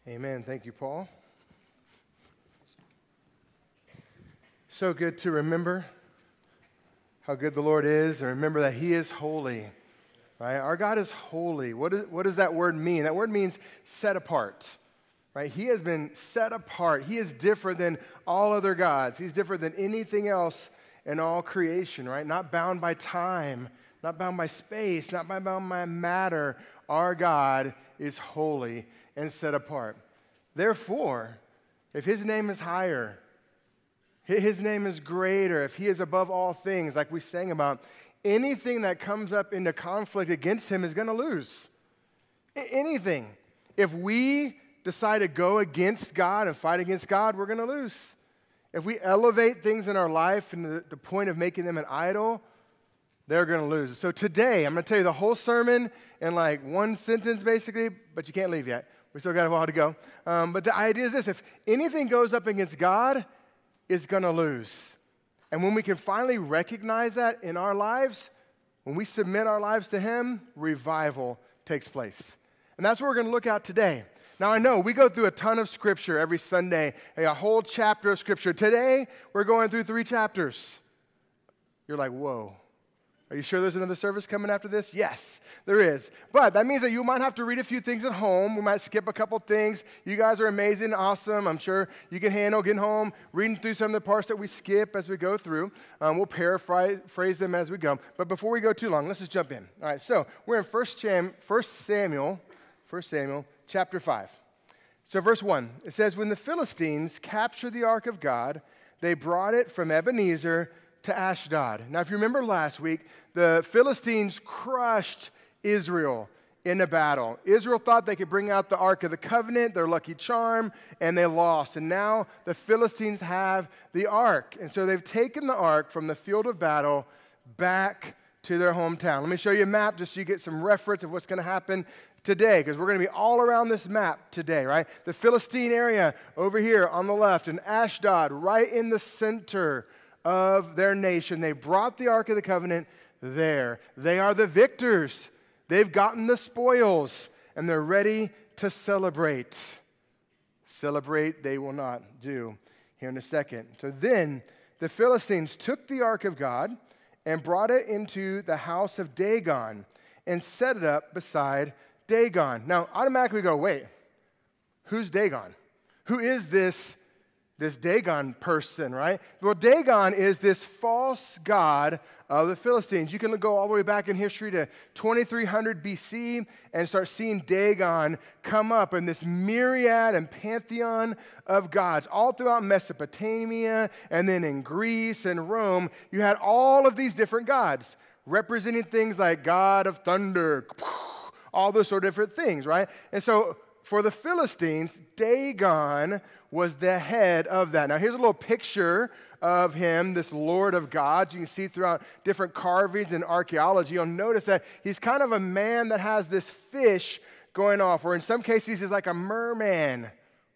Amen. Thank you, Paul. So good to remember how good the Lord is and remember that He is holy. Right? Our God is holy. What does that word mean? That word means set apart. Right? He has been set apart. He is different than all other gods. He's different than anything else in all creation, right? Not bound by time, not bound by space, not bound by matter. Our God is holy and set apart. Therefore, if His name is higher, His name is greater, if He is above all things, like we sang about, anything that comes up into conflict against Him is going to lose. Anything. If we decide to go against God and fight against God, we're going to lose. If we elevate things in our life to the point of making them an idol, they're going to lose. So today, I'm going to tell you the whole sermon in like one sentence, basically, but you can't leave yet. We still got a while to go. But the idea is this: if anything goes up against God, it's going to lose. And when we can finally recognize that in our lives, when we submit our lives to Him, revival takes place. And that's what we're going to look at today. Now, I know we go through a ton of Scripture every Sunday, a whole chapter of Scripture. Today, we're going through 3 chapters. You're like, whoa. Are you sure there's another service coming after this? Yes, there is. But that means that you might have to read a few things at home. We might skip a couple things. You guys are amazing, awesome. I'm sure you can handle getting home, reading through some of the parts that we skip as we go through. We'll paraphrase them as we go. But before we go too long, let's just jump in. All right, so we're in 1 Samuel chapter 5. So verse 1, it says, when the Philistines captured the ark of God, they brought it from Ebenezer to Ashdod. Now, if you remember last week, the Philistines crushed Israel in a battle. Israel thought they could bring out the Ark of the Covenant, their lucky charm, and they lost. And now the Philistines have the Ark. And so they've taken the Ark from the field of battle back to their hometown. Let me show you a map just so you get some reference of what's going to happen today, because we're going to be all around this map today, right? The Philistine area over here on the left, and Ashdod right in the center of their nation. They brought the Ark of the Covenant there. They are the victors. They've gotten the spoils, and they're ready to celebrate. Celebrate they will not do here in a second. So then the Philistines took the Ark of God and brought it into the house of Dagon and set it up beside Dagon. Now, automatically we go, wait, who's Dagon? Who is this Dagon person, right? Well, Dagon is this false god of the Philistines. You can go all the way back in history to 2300 BC and start seeing Dagon come up in this myriad and pantheon of gods. All throughout Mesopotamia and then in Greece and Rome, you had all of these different gods representing things like God of thunder, all those sort of different things, right? And so for the Philistines, Dagon was the head of that. Now, here's a little picture of him, this Lord of gods. You can see throughout different carvings and archaeology, you'll notice that he's kind of a man that has this fish going off, or in some cases, he's like a mermaid.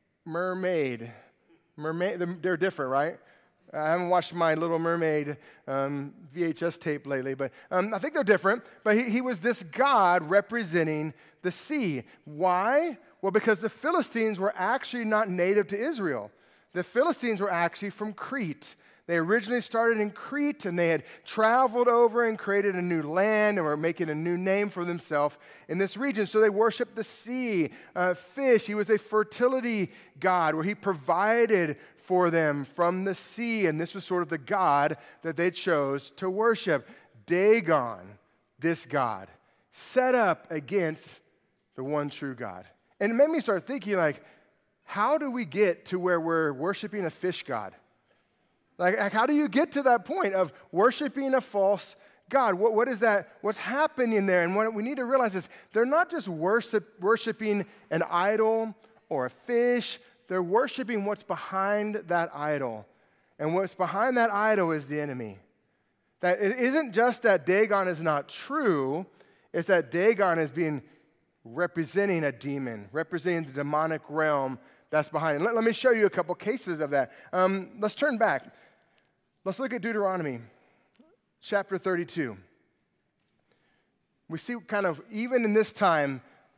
They're different, right? I haven't watched my Little Mermaid VHS tape lately, but I think they're different. But he was this god representing the sea. Why? Well, because the Philistines were actually not native to Israel. The Philistines were actually from Crete. They originally started in Crete, and they had traveled over and created a new land and were making a new name for themselves in this region. So they worshiped the sea, fish. He was a fertility god where he provided for them from the sea, and this was sort of the god that they chose to worship. Dagon, this god, set up against the one true God. And it made me start thinking, like, how do we get to where we're worshiping a fish god? Like, how do you get to that point of worshiping a false god? What is that? What's happening there? And what we need to realize is they're not just worshiping an idol or a fish. They're worshiping what's behind that idol. And what's behind that idol is the enemy. That it isn't just that Dagon is not true, it's that Dagon is representing a demon, representing the demonic realm that's behind it. Let me show you a couple cases of that. Let's turn back. Let's look at Deuteronomy chapter 32. We see kind of, even in this time,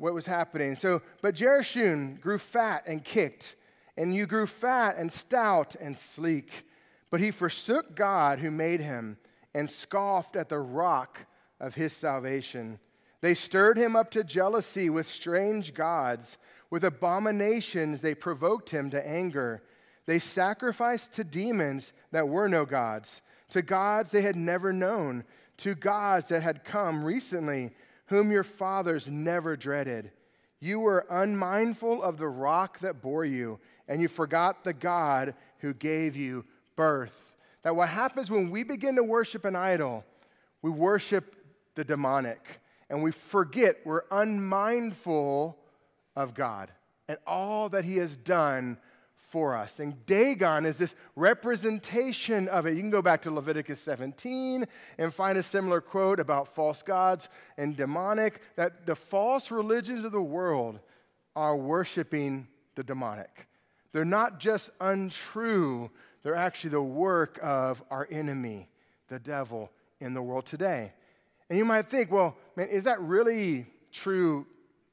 what was happening. But Jerashun grew fat and kicked, and you grew fat and stout and sleek. But he forsook God who made him and scoffed at the rock of his salvation. They stirred him up to jealousy with strange gods. With abominations they provoked him to anger. They sacrificed to demons that were no gods, to gods they had never known, to gods that had come recently, whom your fathers never dreaded. You were unmindful of the rock that bore you, and you forgot the God who gave you birth. That what happens when we begin to worship an idol, we worship the demonic, and we forget, we're unmindful of God and all that he has done for us. And Dagon is this representation of it. You can go back to Leviticus 17 and find a similar quote about false gods and demonic, that the false religions of the world are worshiping the demonic. They're not just untrue, they're actually the work of our enemy, the devil, in the world today. And you might think, well, man, is that really true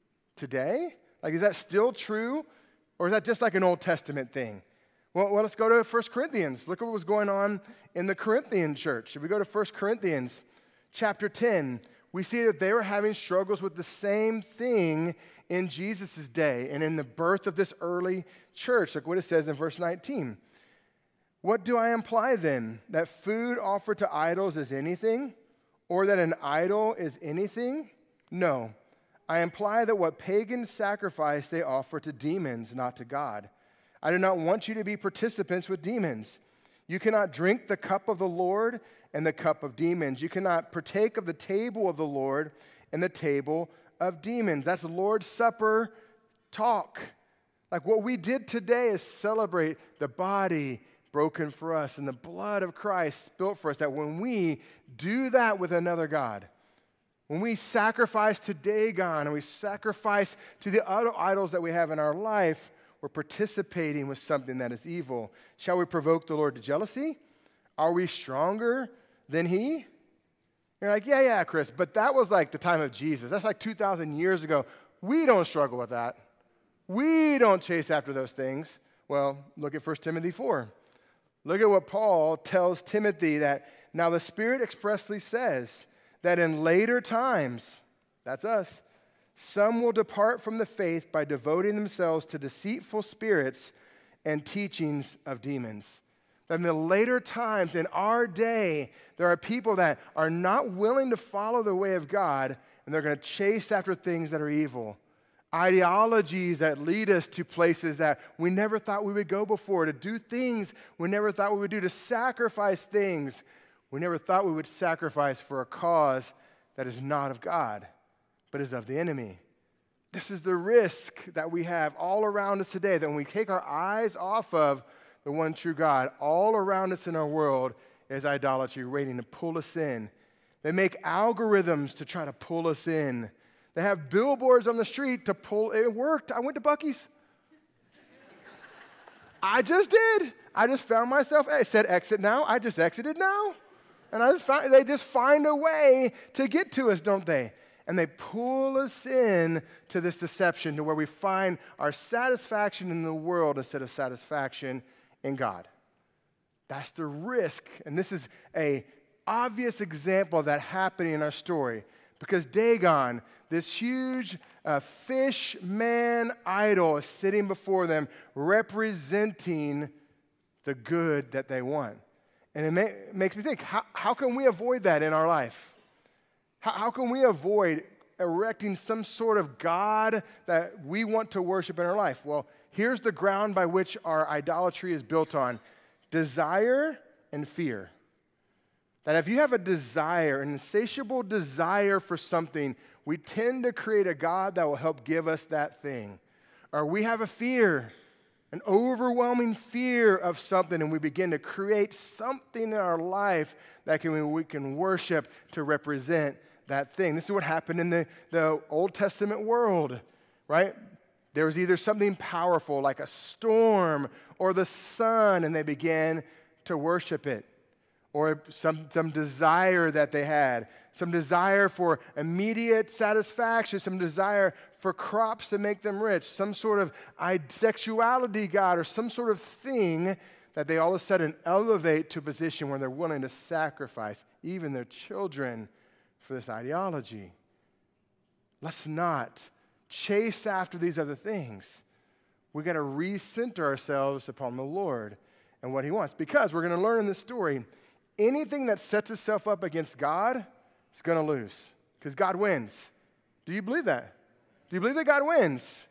today? Like, is that still true? Or is that just like an Old Testament thing? Well, let's go to 1 Corinthians. Look at what was going on in the Corinthian church. If we go to 1 Corinthians chapter 10, we see that they were having struggles with the same thing in Jesus' day and in the birth of this early church. Look what it says in verse 19. What do I imply then? That food offered to idols is anything? Or that an idol is anything? No. I imply that what pagans sacrifice they offer to demons, not to God. I do not want you to be participants with demons. You cannot drink the cup of the Lord and the cup of demons. You cannot partake of the table of the Lord and the table of demons. That's Lord's Supper talk. Like what we did today is celebrate the body broken for us and the blood of Christ spilt for us. That when we do that with another God, when we sacrifice to Dagon and we sacrifice to the other idols that we have in our life, we're participating with something that is evil. Shall we provoke the Lord to jealousy? Are we stronger than he? You're like, yeah, Chris, but that was like the time of Jesus. That's like 2,000 years ago. We don't struggle with that. We don't chase after those things. Well, look at 1 Timothy 4. Look at what Paul tells Timothy, that now the Spirit expressly says that in later times, that's us, some will depart from the faith by devoting themselves to deceitful spirits and teachings of demons. That in the later times, in our day, there are people that are not willing to follow the way of God, and they're going to chase after things that are evil. Ideologies that lead us to places that we never thought we would go before, to do things we never thought we would do, to sacrifice things we never thought we would sacrifice for a cause that is not of God, but is of the enemy. This is the risk that we have all around us today, that when we take our eyes off of the one true God, all around us in our world is idolatry waiting to pull us in. They make algorithms to try to pull us in. They have billboards on the street to pull. It worked. I went to Buc-ee's. I just did. I just found myself. It said exit now. I just exited now. And they just find a way to get to us, don't they? And they pull us in to this deception to where we find our satisfaction in the world instead of satisfaction in God. That's the risk. And this is an obvious example of that happening in our story. Because Dagon, this huge fish man idol, is sitting before them representing the good that they want. And it makes me think, how can we avoid that in our life? How can we avoid erecting some sort of God that we want to worship in our life? Well, here's the ground by which our idolatry is built on: desire and fear. That if you have a desire, an insatiable desire for something, we tend to create a God that will help give us that thing. Or we have a fear, an overwhelming fear of something, and we begin to create something in our life that we can worship to represent that thing. This is what happened in the Old Testament world, right? There was either something powerful like a storm or the sun, and they began to worship it. or some desire that they had, some desire for immediate satisfaction, some desire for crops to make them rich, some sort of sexuality god, or some sort of thing that they all of a sudden elevate to a position where they're willing to sacrifice even their children for this ideology. Let's not chase after these other things. We've got to recenter ourselves upon the Lord and what he wants. Because we're going to learn in this story, anything that sets itself up against God is going to lose. Because God wins. Do you believe that? Do you believe that God wins?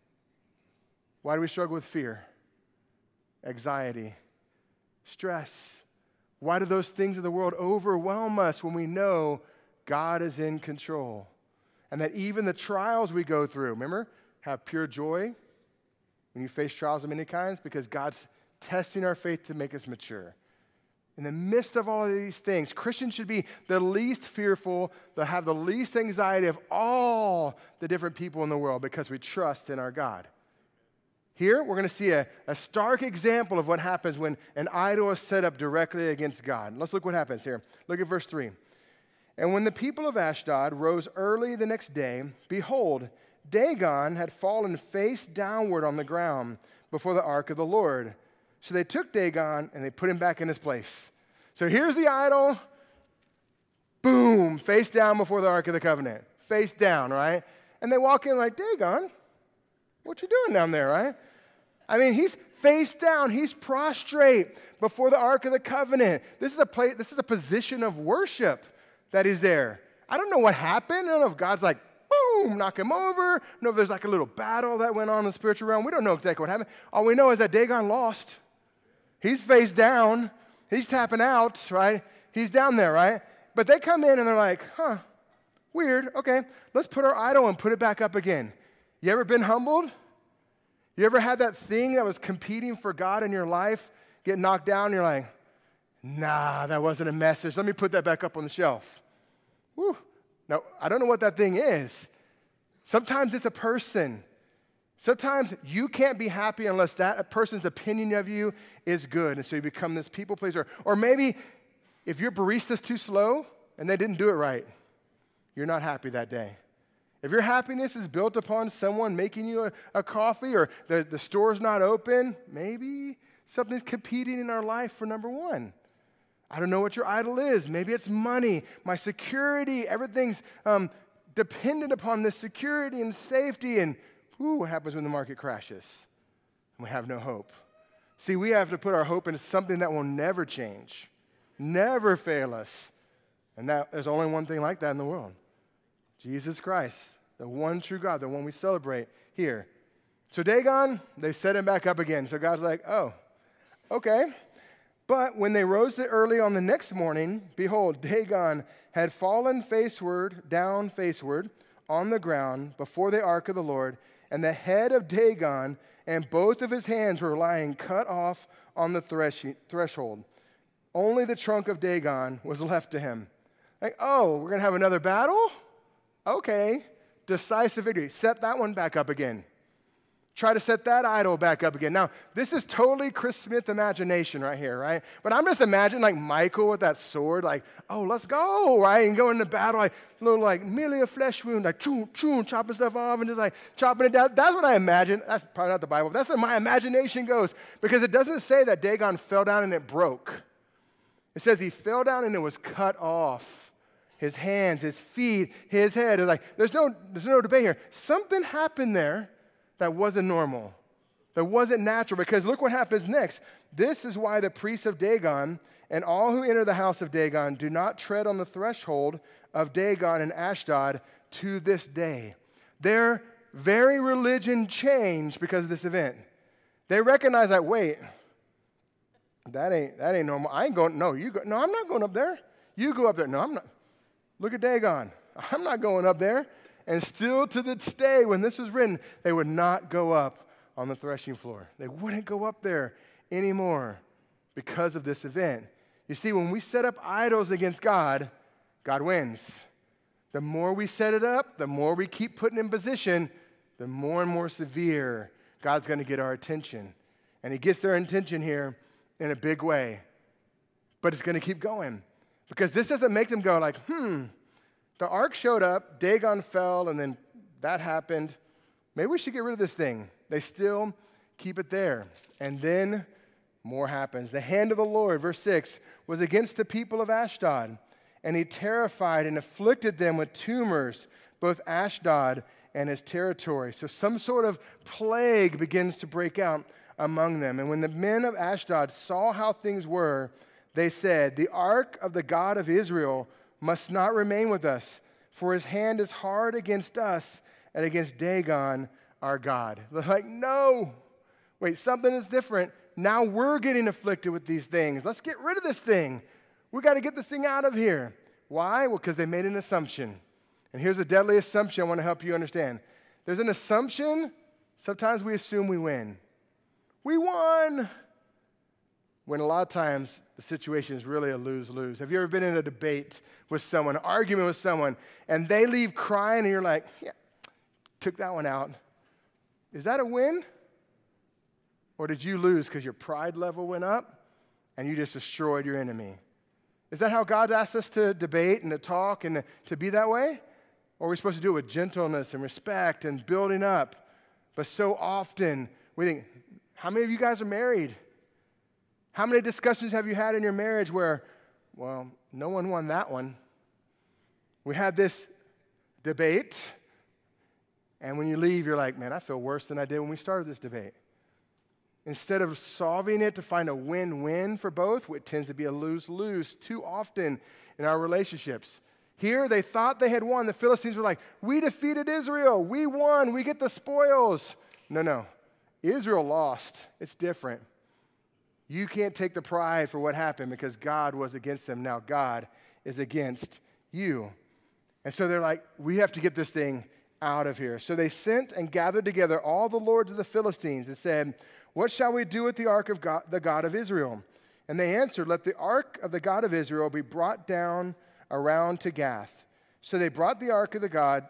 Why do we struggle with fear, anxiety, stress? Why do those things of the world overwhelm us when we know God is in control? And that even the trials we go through, remember, have pure joy when you face trials of many kinds, because God's testing our faith to make us mature. In the midst of all of these things, Christians should be the least fearful, that have the least anxiety of all the different people in the world, because we trust in our God. Here, we're going to see a stark example of what happens when an idol is set up directly against God. Let's look what happens here. Look at verse 3. And when the people of Ashdod rose early the next day, behold, Dagon had fallen face downward on the ground before the ark of the Lord. So they took Dagon and they put him back in his place. So here's the idol. Boom, face down before the Ark of the Covenant. Face down, right? And they walk in like, Dagon, what you doing down there, right? I mean, he's face down. He's prostrate before the Ark of the Covenant. This is a position of worship that he's there. I don't know what happened. I don't know if God's like, boom, knock him over. I don't know if there's like a little battle that went on in the spiritual realm. We don't know exactly what happened. All we know is that Dagon lost. He's face down. He's tapping out, right? He's down there, right? But they come in and they're like, weird. Okay, let's put our idol and put it back up again. You ever been humbled? You ever had that thing that was competing for God in your life get knocked down and you're like, nah, that wasn't a message. Let me put that back up on the shelf. Whew. Now, I don't know what that thing is. Sometimes it's a person. Sometimes you can't be happy unless that person's opinion of you is good. And so you become this people pleaser. Or maybe if your barista's too slow and they didn't do it right, you're not happy that day. If your happiness is built upon someone making you a coffee, or the store's not open, maybe something's competing in our life for number one. I don't know what your idol is. Maybe it's money, my security. Everything's dependent upon this security and safety. And what happens when the market crashes? And we have no hope. See, we have to put our hope into something that will never change, never fail us. And there's only one thing like that in the world. Jesus Christ, the one true God, the one we celebrate here. So Dagon, they set him back up again. So God's like, oh, okay. But when they rose early on the next morning, behold, Dagon had fallen down faceward on the ground before the ark of the Lord, and the head of Dagon and both of his hands were lying cut off on the threshold. Only the trunk of Dagon was left to him. Like, oh, we're going to have another battle? Okay, decisive victory. Set that one back up again. Try to set that idol back up again. Now, this is totally Chris Smith imagination right here, right? But I'm just imagining like Michael with that sword, like, oh, let's go, right? And go into battle, like, little like merely a flesh wound, like chopping stuff off and just like chopping it down. That's what I imagine. That's probably not the Bible, but that's where my imagination goes. Because it doesn't say that Dagon fell down and it broke. It says he fell down and it was cut off. His hands, his feet, his head. It's like, there's no debate here. Something happened there that wasn't normal, that wasn't natural, because look what happens next. This is why the priests of Dagon and all who enter the house of Dagon do not tread on the threshold of Dagon and Ashdod to this day. Their very religion changed because of this event. They recognize that, wait, that ain't normal. I ain't going, no, you go, no, I'm not going up there. You go up there. No, I'm not. Look at Dagon. I'm not going up there. And still to this day, when this was written, they would not go up on the threshing floor. They wouldn't go up there anymore because of this event. You see, when we set up idols against God, God wins. The more we set it up, the more we keep putting in position, the more and more severe God's going to get our attention. And he gets their attention here in a big way. But it's going to keep going. Because this doesn't make them go like, the ark showed up, Dagon fell, and then that happened. Maybe we should get rid of this thing. They still keep it there. And then more happens. The hand of the Lord, verse 6, was against the people of Ashdod, and he terrified and afflicted them with tumors, both Ashdod and his territory. So some sort of plague begins to break out among them. And when the men of Ashdod saw how things were, they said, the ark of the God of Israel must not remain with us, for his hand is hard against us and against Dagon, our God. They're like, no, wait, something is different. Now we're getting afflicted with these things. Let's get rid of this thing. We got to get this thing out of here. Why? Well, because they made an assumption. And here's a deadly assumption I want to help you understand. There's an assumption, sometimes we assume we win. We won. When a lot of times the situation is really a lose-lose. Have you ever been in a debate with someone, an argument with someone, and they leave crying and you're like, yeah, took that one out. Is that a win? Or did you lose because your pride level went up and you just destroyed your enemy? Is that how God asked us to debate and to talk and to be that way? Or are we supposed to do it with gentleness and respect and building up? But so often we think, how many of you guys are married? How many discussions have you had in your marriage where, well, no one won that one? We had this debate, and when you leave, you're like, man, I feel worse than I did when we started this debate. Instead of solving it to find a win-win for both, it tends to be a lose-lose too often in our relationships. Here, they thought they had won. The Philistines were like, we defeated Israel. We won. We get the spoils. No. Israel lost. It's different. You can't take the pride for what happened because God was against them. Now God is against you. And so they're like, we have to get this thing out of here. So they sent and gathered together all the lords of the Philistines and said, what shall we do with the ark of God, the God of Israel? And they answered, let the ark of the God of Israel be brought down around to Gath. So they brought the ark of the God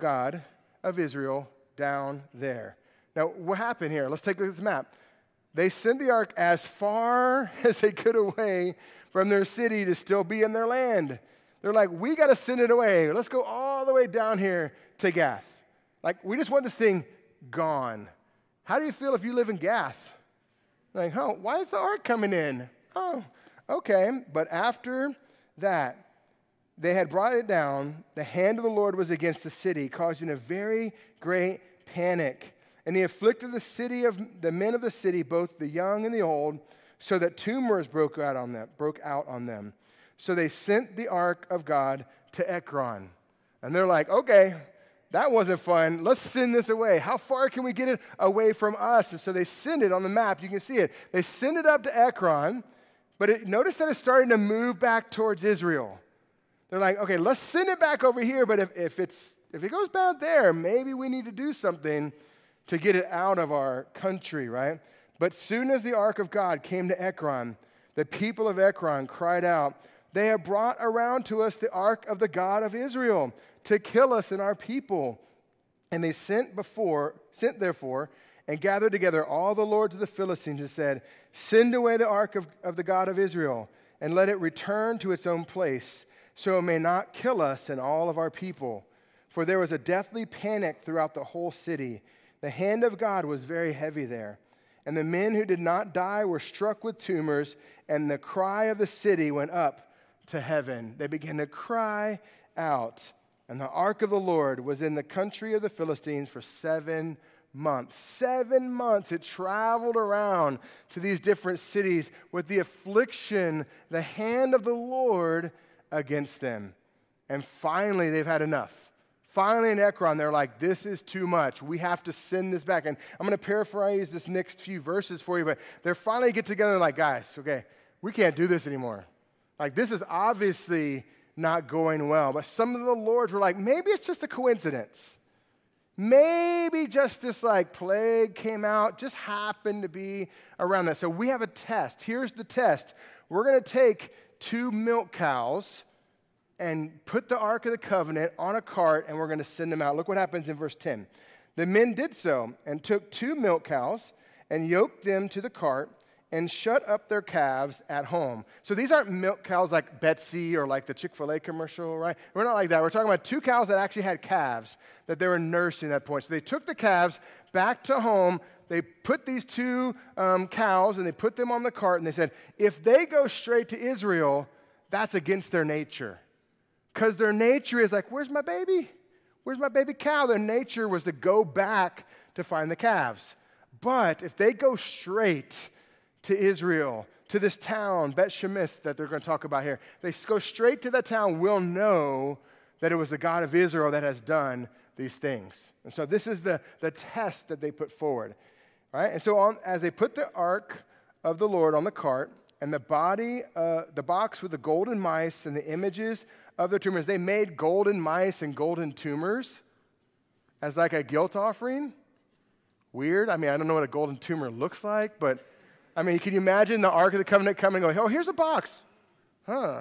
of Israel down there. Now, what happened here? Let's take a look at this map. They sent the ark as far as they could away from their city to still be in their land. They're like, we got to send it away. Let's go all the way down here to Gath. Like, we just want this thing gone. How do you feel if you live in Gath? Like, oh, why is the ark coming in? Oh, okay. But after that, they had brought it down. The hand of the Lord was against the city, causing a very great panic. And he afflicted the men of the city, both the young and the old, so that tumors broke out on them. So they sent the ark of God to Ekron. And they're like, okay, that wasn't fun. Let's send this away. How far can we get it away from us? And so they send it on the map. You can see it. They send it up to Ekron, but notice that it's starting to move back towards Israel. They're like, okay, let's send it back over here, but if it goes bad there, maybe we need to do something to get it out of our country, right? But soon as the ark of God came to Ekron, the people of Ekron cried out, they have brought around to us the ark of the God of Israel to kill us and our people. And they sent therefore and gathered together all the lords of the Philistines and said, send away the ark of the God of Israel and let it return to its own place, so it may not kill us and all of our people. For there was a deathly panic throughout the whole city. The hand of God was very heavy there. And the men who did not die were struck with tumors, and the cry of the city went up to heaven. They began to cry out. And the ark of the Lord was in the country of the Philistines for 7 months. 7 months it traveled around to these different cities with the affliction, the hand of the Lord against them. And finally, they've had enough. Finally, in Ekron, they're like, this is too much. We have to send this back. And I'm going to paraphrase this next few verses for you, but they're finally get together and like, guys, okay, we can't do this anymore. Like, this is obviously not going well. But some of the lords were like, maybe it's just a coincidence. Maybe just this like plague came out, just happened to be around that. So we have a test. Here's the test. We're going to take 2 milk cows and put the Ark of the Covenant on a cart, and we're going to send them out. Look what happens in verse 10. The men did so and took 2 milk cows and yoked them to the cart and shut up their calves at home. So these aren't milk cows like Betsy or like the Chick-fil-A commercial, right? We're not like that. We're talking about two cows that actually had calves that they were nursing at that point. So they took the calves back to home. They put these two cows and they put them on the cart and they said, if they go straight to Israel, that's against their nature. Because their nature is like, where's my baby? Where's my baby cow? Their nature was to go back to find the calves. But if they go straight to Israel, to this town, Bet Shemesh, that they're going to talk about here, they go straight to that town, we'll know that it was the God of Israel that has done these things. And so this is the test that they put forward. Right? And so as they put the ark of the Lord on the cart, and the box with the golden mice and the images of the tumors, they made golden mice and golden tumors as like a guilt offering. Weird. I mean, I don't know what a golden tumor looks like, but I mean, can you imagine the Ark of the Covenant coming and going, oh, here's a box. Huh.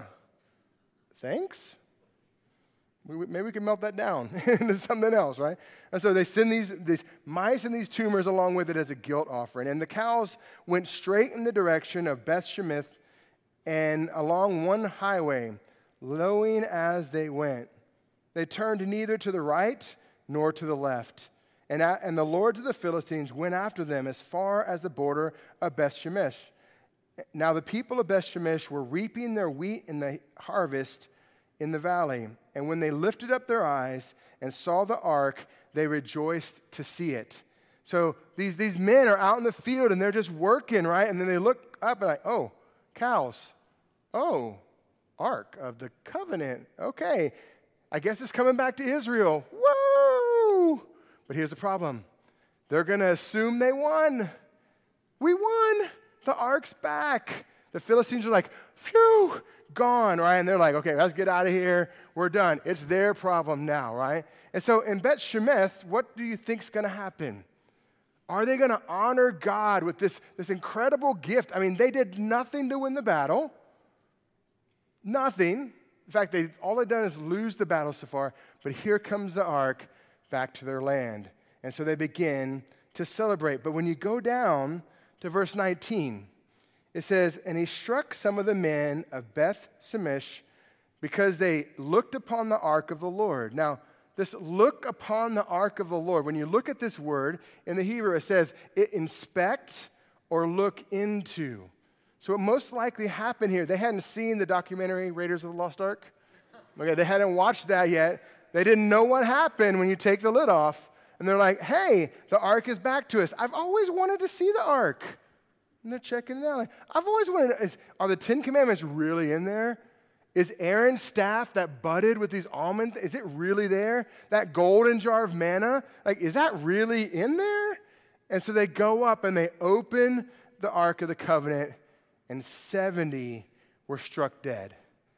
Thanks? Maybe we can melt that down into something else, right? And so they send these mice and these tumors along with it as a guilt offering. And the cows went straight in the direction of Beth Shemesh and along one highway, lowing as they went. They turned neither to the right nor to the left. And the lords of the Philistines went after them as far as the border of Beth Shemesh. Now the people of Beth Shemesh were reaping their wheat in the harvest in the valley. And when they lifted up their eyes and saw the ark, they rejoiced to see it. So these men are out in the field and they're just working, right? And then they look up and like, oh, cows. Oh, Ark of the Covenant. Okay, I guess it's coming back to Israel. Woo! But here's the problem. They're going to assume they won. We won. The ark's back. The Philistines are like, phew, gone, right? And they're like, okay, let's get out of here. We're done. It's their problem now, right? And so in Bet Shemesh, what do you think's going to happen? Are they going to honor God with this incredible gift? I mean, they did nothing to win the battle. Nothing. In fact, all they've done is lose the battle so far. But here comes the ark back to their land. And so they begin to celebrate. But when you go down to verse 19, it says, and he struck some of the men of Beth Shemesh because they looked upon the ark of the Lord. Now, this look upon the ark of the Lord, when you look at this word in the Hebrew, it says it inspect or look into. So what most likely happened here, they hadn't seen the documentary Raiders of the Lost Ark. Okay, they hadn't watched that yet. They didn't know what happened when you take the lid off. And they're like, hey, the ark is back to us. I've always wanted to see the ark. And they're checking it out. Like, I've always wanted to, are the Ten Commandments really in there? Is Aaron's staff that budded with these almonds, is it really there? That golden jar of manna, like, is that really in there? And so they go up and they open the Ark of the Covenant, and 70 were struck dead.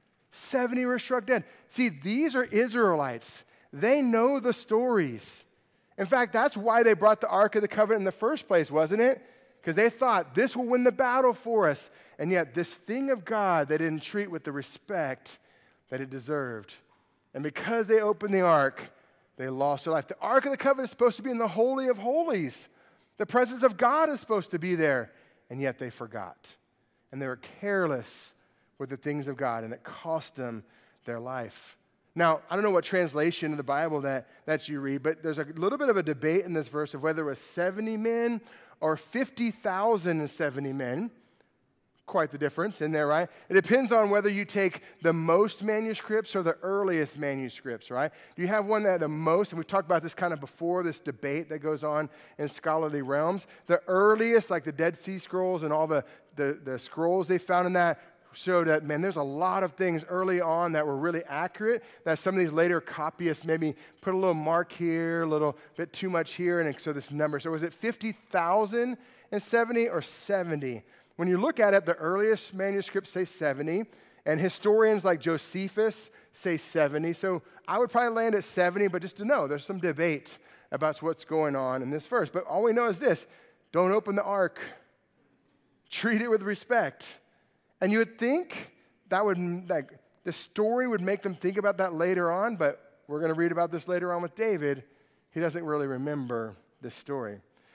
70 were struck dead. See, these are Israelites. They know the stories. In fact, that's why they brought the Ark of the Covenant in the first place, wasn't it? Because they thought, this will win the battle for us. And yet, this thing of God, they didn't treat with the respect that it deserved. And because they opened the ark, they lost their life. The Ark of the Covenant is supposed to be in the Holy of Holies. The presence of God is supposed to be there. And yet, they forgot. And they were careless with the things of God, and it cost them their life. Now, I don't know what translation of the Bible that you read, but there's a little bit of a debate in this verse of whether it was 70 men or 50,070 men. Quite the difference in there, right? It depends on whether you take the most manuscripts or the earliest manuscripts, right? Do you have one that the most, and we've talked about this kind of before, this debate that goes on in scholarly realms. The earliest, like the Dead Sea Scrolls and all the scrolls they found in that, show that, man, there's a lot of things early on that were really accurate that some of these later copyists maybe put a little mark here, a little bit too much here, and so this number. So was it 50,070 or 70? When you look at it, the earliest manuscripts say 70, and historians like Josephus say 70. So I would probably land at 70, but just to know, there's some debate about what's going on in this verse. But all we know is this: don't open the ark. Treat it with respect. And you would think that would, like, the story would make them think about that later on, but we're going to read about this later on with David. He doesn't really remember this story.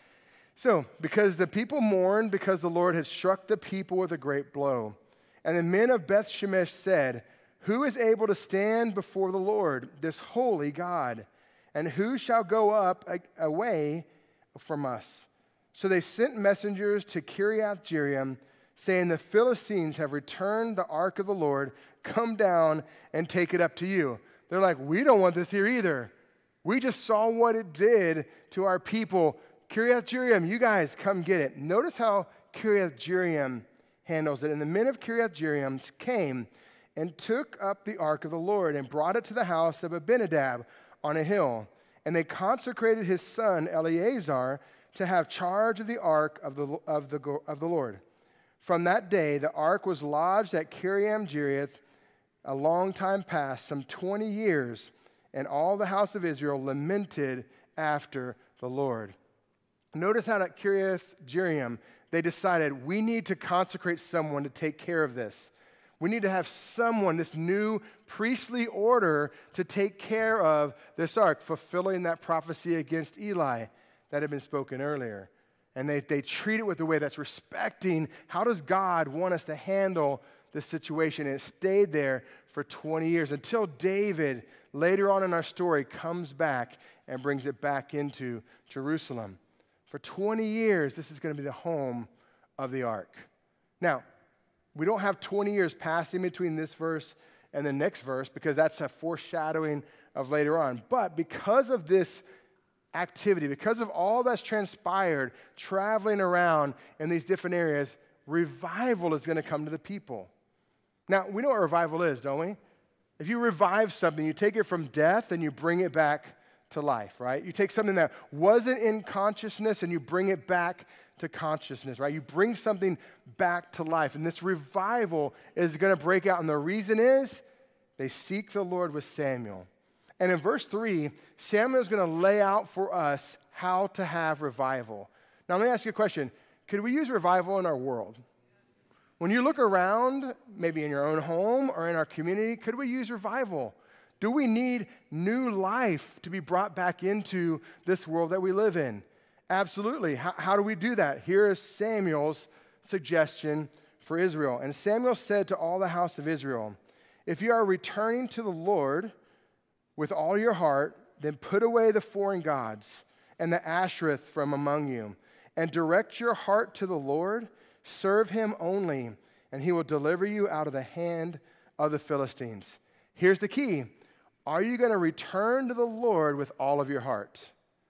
So, because the people mourned because the Lord had struck the people with a great blow. And the men of Beth Shemesh said, who is able to stand before the Lord, this holy God? And who shall go up away from us? So they sent messengers to Kiriath-Jearim, saying, the Philistines have returned the ark of the Lord. Come down and take it up to you. They're like, we don't want this here either. We just saw what it did to our people. Kiriath-Jearim, you guys come get it. Notice how Kiriath-Jearim handles it. And the men of Kiriath-Jearim came and took up the ark of the Lord and brought it to the house of Abinadab on a hill. And they consecrated his son Eleazar to have charge of the ark of the Lord. From that day, the ark was lodged at Kiriath-Jearim a long time past, some 20 years, and all the house of Israel lamented after the Lord. Notice how at Kiriath-Jearim, they decided we need to consecrate someone to take care of this. We need to have someone, this new priestly order, to take care of this ark, fulfilling that prophecy against Eli that had been spoken earlier. And they treat it with a way that's respecting how does God want us to handle this situation. And it stayed there for 20 years until David, later on in our story, comes back and brings it back into Jerusalem. For 20 years, this is going to be the home of the ark. Now, we don't have 20 years passing between this verse and the next verse because that's a foreshadowing of later on. But because of this activity, because of all that's transpired, traveling around in these different areas, revival is going to come to the people. Now, we know what revival is, don't we? If you revive something, you take it from death and you bring it back to life, right? You take something that wasn't in consciousness and you bring it back to consciousness, right? You bring something back to life. And this revival is going to break out. And the reason is they seek the Lord with Samuel. And in verse 3, Samuel is going to lay out for us how to have revival. Now, let me ask you a question. Could we use revival in our world? When you look around, maybe in your own home or in our community, could we use revival? Do we need new life to be brought back into this world that we live in? Absolutely. How do we do that? Here is Samuel's suggestion for Israel. And Samuel said to all the house of Israel, if you are returning to the Lord with all your heart, then put away the foreign gods and the Ashereth from among you, and direct your heart to the Lord, serve him only, and he will deliver you out of the hand of the Philistines. Here's the key. Are you going to return to the Lord with all of your heart?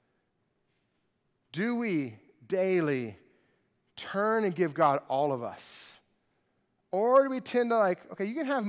Do we daily turn and give God all of us? Or do we tend to okay, you can have,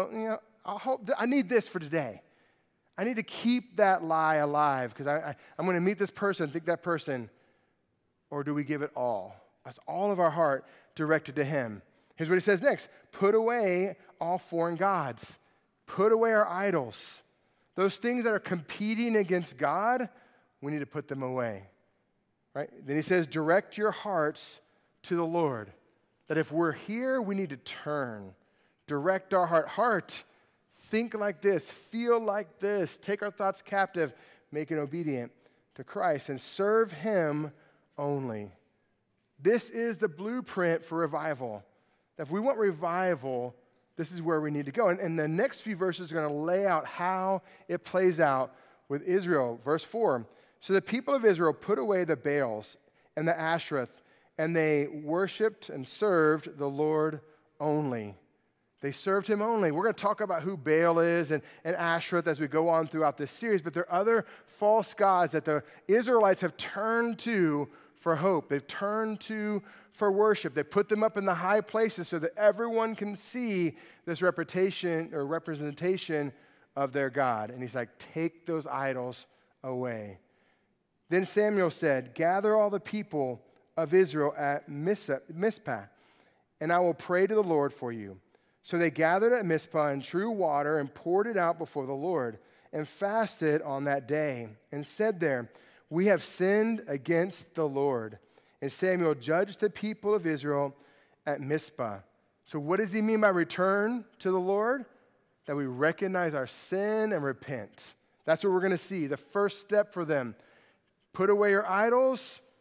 I need this for today. I need to keep that lie alive because I'm going to meet this person, think that person. Or do we give it all? That's all of our heart directed to him. Here's what he says next. Put away all foreign gods. Put away our idols. Those things that are competing against God, we need to put them away. Right? Then he says, direct your hearts to the Lord. That if we're here, we need to turn. Direct our heart. Think like this. Feel like this. Take our thoughts captive. Make it obedient to Christ. And serve him only. This is the blueprint for revival. If we want revival, this is where we need to go. And the next few verses are going to lay out how it plays out with Israel. Verse 4. So the people of Israel put away the Baals and the Ashereth, and they worshiped and served the Lord only. They served him only. We're going to talk about who Baal is and Ashereth as we go on throughout this series, but there are other false gods that the Israelites have turned to for hope. They've turned to for worship. They put them up in the high places so that everyone can see this reputation or representation of their God. And he's like, take those idols away. Then Samuel said, gather all the people of Israel at Mizpah, and I will pray to the Lord for you. So they gathered at Mizpah and drew water and poured it out before the Lord and fasted on that day and said there, we have sinned against the Lord. And Samuel judged the people of Israel at Mizpah. So what does he mean by return to the Lord? That we recognize our sin and repent. That's what we're going to see. The first step for them. Put away your idols,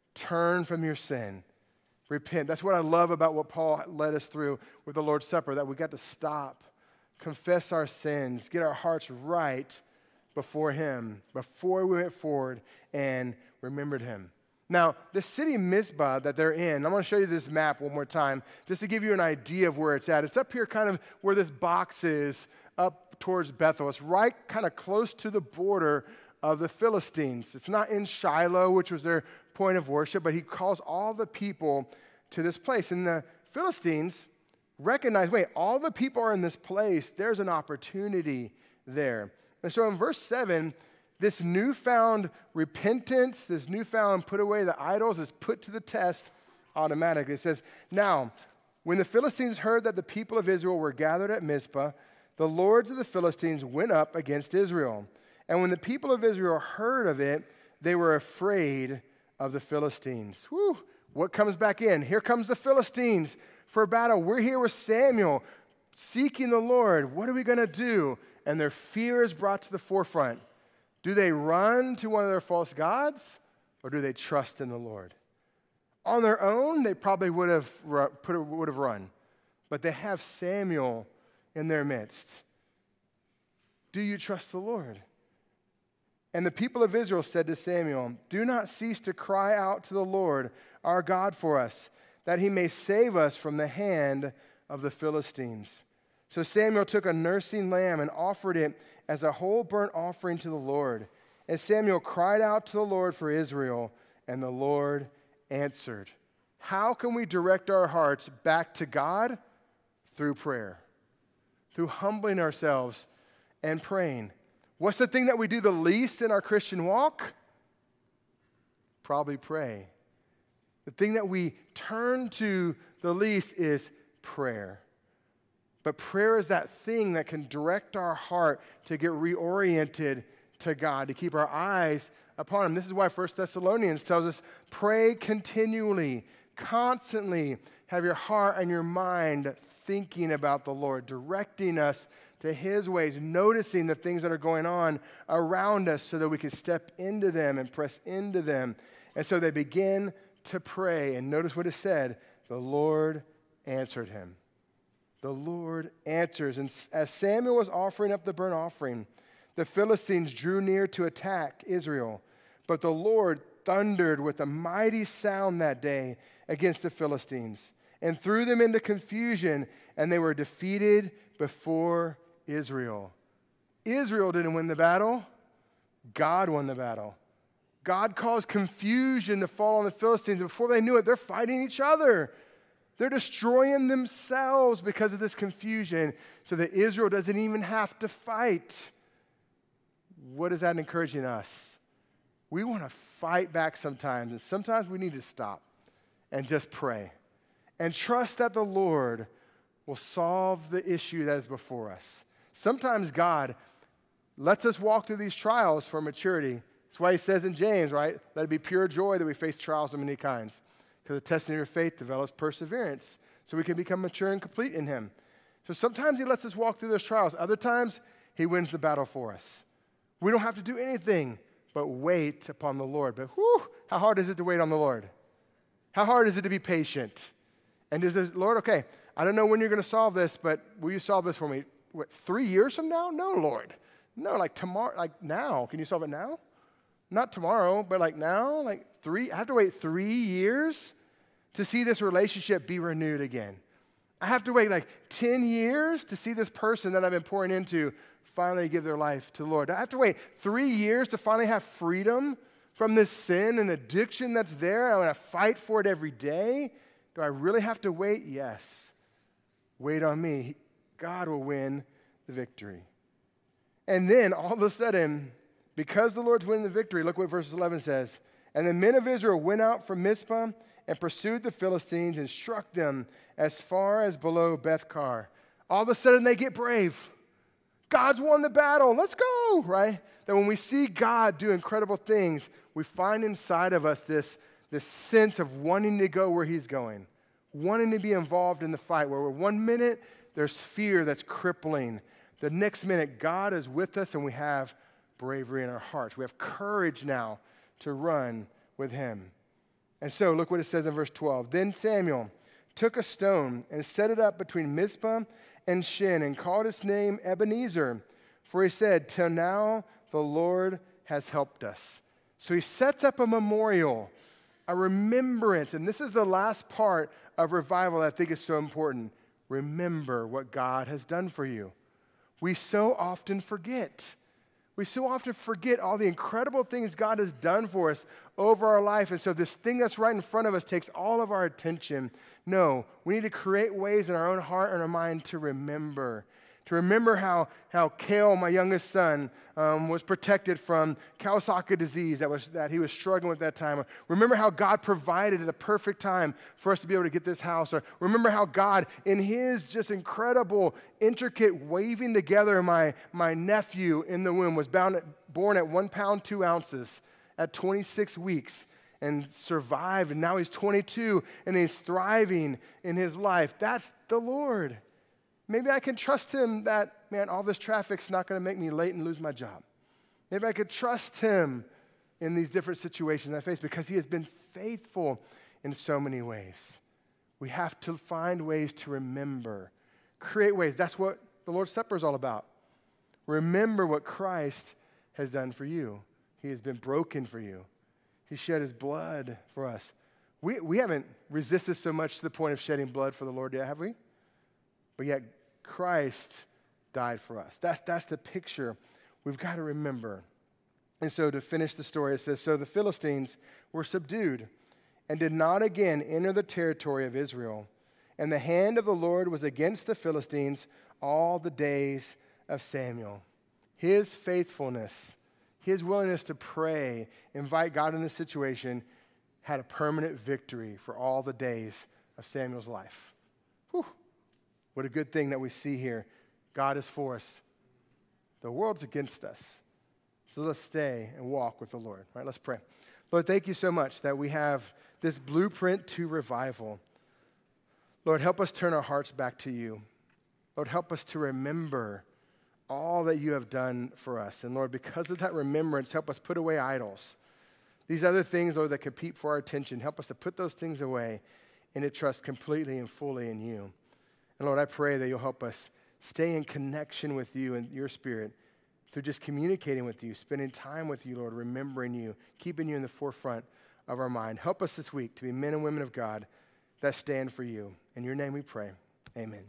Turn from your sin. Repent. That's what I love about what Paul led us through with the Lord's Supper, that we got to stop, confess our sins, get our hearts right before him, before we went forward and remembered him. Now, the city Mizpah that they're in, I'm going to show you this map one more time just to give you an idea of where it's at. It's up here kind of where this box is, up towards Bethel. It's right kind of close to the border of the Philistines. It's not in Shiloh, which was their point of worship, but he calls all the people to this place. And the Philistines recognize, wait, all the people are in this place. There's an opportunity there. And so in verse 7, this newfound repentance, this newfound put away the idols is put to the test automatically. It says, now, when the Philistines heard that the people of Israel were gathered at Mizpah, the lords of the Philistines went up against Israel. And when the people of Israel heard of it, they were afraid of the Philistines. Whew. What comes back in? Here comes the Philistines for battle. We're here with Samuel seeking the Lord. What are we going to do? And their fear is brought to the forefront. Do they run to one of their false gods, or do they trust in the Lord? On their own, they probably would have run. But they have Samuel in their midst. Do you trust the Lord? And the people of Israel said to Samuel, do not cease to cry out to the Lord our God for us, that he may save us from the hand of the Philistines. So Samuel took a nursing lamb and offered it as a whole burnt offering to the Lord. And Samuel cried out to the Lord for Israel, and the Lord answered. How can we direct our hearts back to God? Through prayer, through humbling ourselves and praying. What's the thing that we do the least in our Christian walk? Probably pray. The thing that we turn to the least is prayer. But prayer is that thing that can direct our heart to get reoriented to God, to keep our eyes upon him. This is why 1 Thessalonians tells us, pray continually, constantly. Have your heart and your mind thinking about the Lord, directing us to his ways, noticing the things that are going on around us so that we can step into them and press into them. And so they begin to pray. And notice what it said, the Lord answered him. The Lord answers. And as Samuel was offering up the burnt offering, the Philistines drew near to attack Israel. But the Lord thundered with a mighty sound that day against the Philistines and threw them into confusion, and they were defeated before Israel. Israel didn't win the battle. God won the battle. God caused confusion to fall on the Philistines. Before they knew it, they're fighting each other. They're destroying themselves because of this confusion so that Israel doesn't even have to fight. What is that encouraging us? We want to fight back sometimes, and sometimes we need to stop and just pray and trust that the Lord will solve the issue that is before us. Sometimes God lets us walk through these trials for maturity. That's why he says in James, right? Let it be pure joy that we face trials of many kinds. Because the testing of your faith develops perseverance, so we can become mature and complete in him. So sometimes he lets us walk through those trials. Other times, he wins the battle for us. We don't have to do anything but wait upon the Lord. But whew, how hard is it to wait on the Lord? How hard is it to be patient? And is it, Lord, okay, I don't know when you're going to solve this, but will you solve this for me? What, 3 years from now? No, Lord. No, like tomorrow, like now. Can you solve it now? Not tomorrow, but like now? Like I have to wait 3 years to see this relationship be renewed again. I have to wait like 10 years to see this person that I've been pouring into finally give their life to the Lord. I have to wait 3 years to finally have freedom from this sin and addiction that's there. I want to fight for it every day. Do I really have to wait? Yes. Wait on me. God will win the victory. And then all of a sudden, because the Lord's winning the victory, look what verse 11 says. And the men of Israel went out from Mizpah and pursued the Philistines and struck them as far as below Beth-kar. All of a sudden, they get brave. God's won the battle. Let's go, right? That when we see God do incredible things, we find inside of us this sense of wanting to go where he's going, wanting to be involved in the fight, where 1 minute there's fear that's crippling. The next minute, God is with us and we have bravery in our hearts. We have courage now to run with him. And so look what it says in verse 12. Then Samuel took a stone and set it up between Mizpah and Shin and called its name Ebenezer. For he said, till now the Lord has helped us. So he sets up a memorial, a remembrance. And this is the last part of revival that I think is so important. Remember what God has done for you. We so often forget. We so often forget all the incredible things God has done for us over our life. And so this thing that's right in front of us takes all of our attention. No, we need to create ways in our own heart and our mind to remember. To remember how Kale, my youngest son, was protected from Kawasaki disease that he was struggling with that time. Or remember how God provided at the perfect time for us to be able to get this house. Or remember how God, in his just incredible, intricate waving together my nephew in the womb, was born at 1 pound, 2 ounces at 26 weeks and survived. And now he's 22 and he's thriving in his life. That's the Lord. Maybe I can trust him that, man, all this traffic's not going to make me late and lose my job. Maybe I could trust him in these different situations I face because he has been faithful in so many ways. We have to find ways to remember, create ways. That's what the Lord's Supper is all about. Remember what Christ has done for you. He has been broken for you. He shed his blood for us. We haven't resisted so much to the point of shedding blood for the Lord yet, have we? But yet Christ died for us. That's the picture we've got to remember. And so to finish the story, it says, so the Philistines were subdued and did not again enter the territory of Israel. And the hand of the Lord was against the Philistines all the days of Samuel. His faithfulness, his willingness to pray, invite God in this situation, had a permanent victory for all the days of Samuel's life. Whew. What a good thing that we see here. God is for us. The world's against us. So let's stay and walk with the Lord. All right, let's pray. Lord, thank you so much that we have this blueprint to revival. Lord, help us turn our hearts back to you. Lord, help us to remember all that you have done for us. And Lord, because of that remembrance, help us put away idols. These other things, Lord, that compete for our attention, help us to put those things away and to trust completely and fully in you. And Lord, I pray that you'll help us stay in connection with you and your Spirit through just communicating with you, spending time with you, Lord, remembering you, keeping you in the forefront of our mind. Help us this week to be men and women of God that stand for you. In your name we pray. Amen.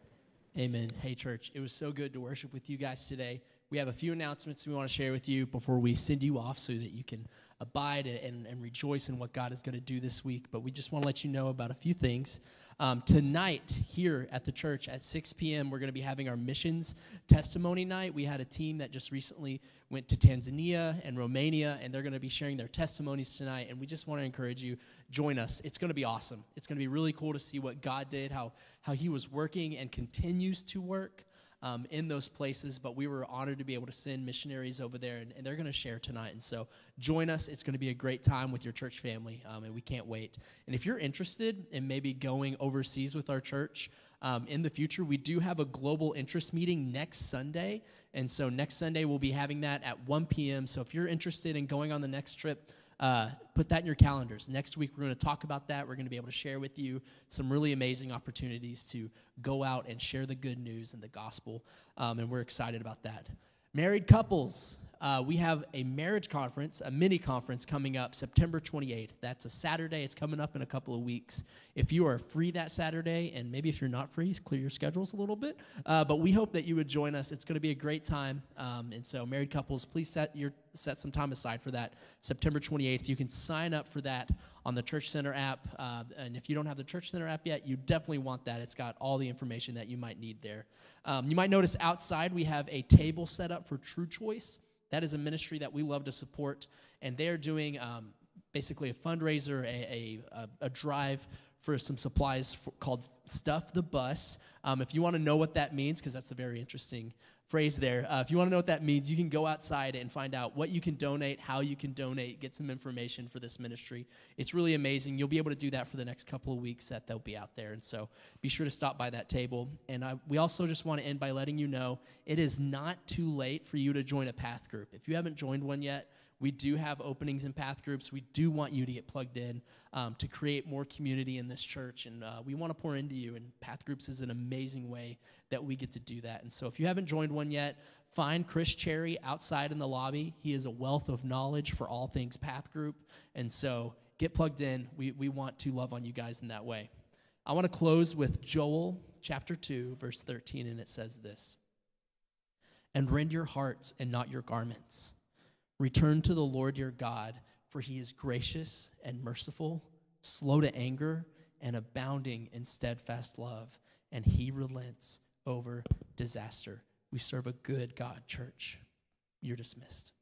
Amen. Hey, church, it was so good to worship with you guys today. We have a few announcements we want to share with you before we send you off so that you can abide and rejoice in what God is going to do this week. But we just want to let you know about a few things. Tonight, here at the church at 6 p.m., we're going to be having our missions testimony night. We had a team that just recently went to Tanzania and Romania, and they're going to be sharing their testimonies tonight. And we just want to encourage you, join us. It's going to be awesome. It's going to be really cool to see what God did, how he was working and continues to work in those places, but we were honored to be able to send missionaries over there, and they're going to share tonight. And so join us. It's going to be a great time with your church family, and we can't wait. And if you're interested in maybe going overseas with our church in the future, we do have a global interest meeting next Sunday. And so next Sunday, we'll be having that at 1 p.m. So if you're interested in going on the next trip, put that in your calendars. Next week, we're going to talk about that. We're going to be able to share with you some really amazing opportunities to go out and share the good news and the gospel, and we're excited about that. Married couples, we have a marriage conference, a mini conference coming up September 28th. That's a Saturday. It's coming up in a couple of weeks. If you are free that Saturday, and maybe if you're not free, clear your schedules a little bit. But we hope that you would join us. It's going to be a great time. And so married couples, please set some time aside for that September 28th. You can sign up for that on the Church Center app. And if you don't have the Church Center app yet, you definitely want that. It's got all the information that you might need there. You might notice outside we have a table set up for True Choice. That is a ministry that we love to support, and they're doing basically a fundraiser, a drive for some supplies called Stuff the Bus. If you want to know what that means, because that's a very interesting phrase there, if you want to know what that means, you can go outside and find out what you can donate, how you can donate, get some information for this ministry. It's really amazing. You'll be able to do that for the next couple of weeks that they'll be out there, and so be sure to stop by that table. And we also just want to end by letting you know it is not too late for you to join a Path group. If you haven't joined one yet, We do have openings in path groups. We do want you to get plugged in to create more community in this church, and we want to pour into you, and path groups is an amazing way that we get to do that. And so if you haven't joined one yet, find Chris Cherry outside in the lobby. He is a wealth of knowledge for all things path group, and so get plugged in. We want to love on you guys in that way. I want to close with Joel chapter 2, verse 13, and it says this: "And rend your hearts and not your garments. Return to the Lord your God, for he is gracious and merciful, slow to anger, and abounding in steadfast love, and he relents over disaster." We serve a good God, church. You're dismissed.